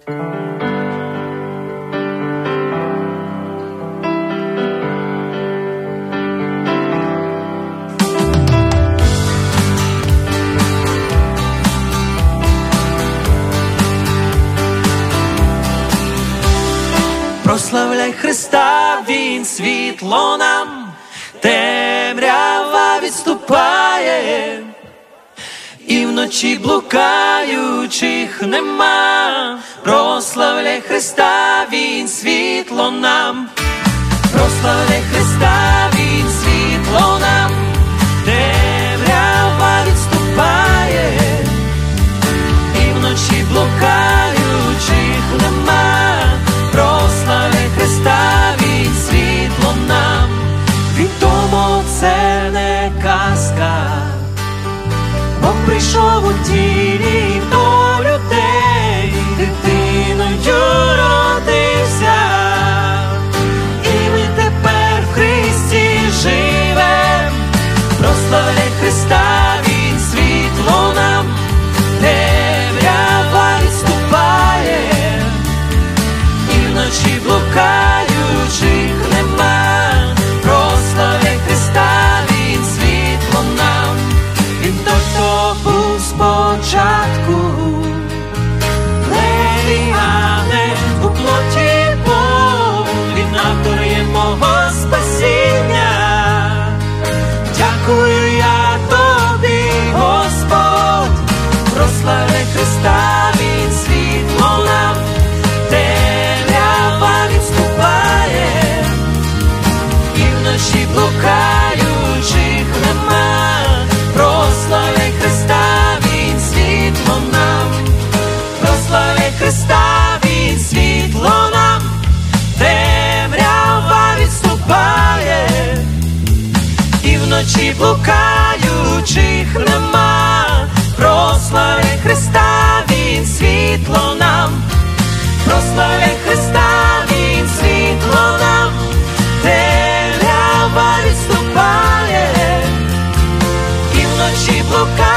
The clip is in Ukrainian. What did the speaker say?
Прославляй Христа, Він світло нам, темрява відступає, і вночі блукаючих нема. Прославляй Христа, Він світло нам, прославляй Христа, Він світло нам, темрява відступає, і вночі блукаючих нема. Прославляй Христа, Він світло нам, відомо це не казка, Бог прийшов у тілі до людей, дитиною родився, і ми тепер в Христі живем. Прославляй Христа, Він світло нам, темрява відступає, і вночі блукаючих нема. Прославляй Христа, Він світло нам, Він той, хто був спочатку, левий ангел у плоті Бог, Він автор є мого спасіння. Дякую я тобі, Господь. Прославляй Христа, Він світло нам, темрява відступає, і вночі блукаючих нема. Прославляй Христа, Він світло нам, прославляй Христа, Він світло нам, темрява відступає, і вночі блукаючих нема. Прославляй Христа, Він світло нам, прославляй Христа, Він світло нам, темрява відступає, і вночі блукаючих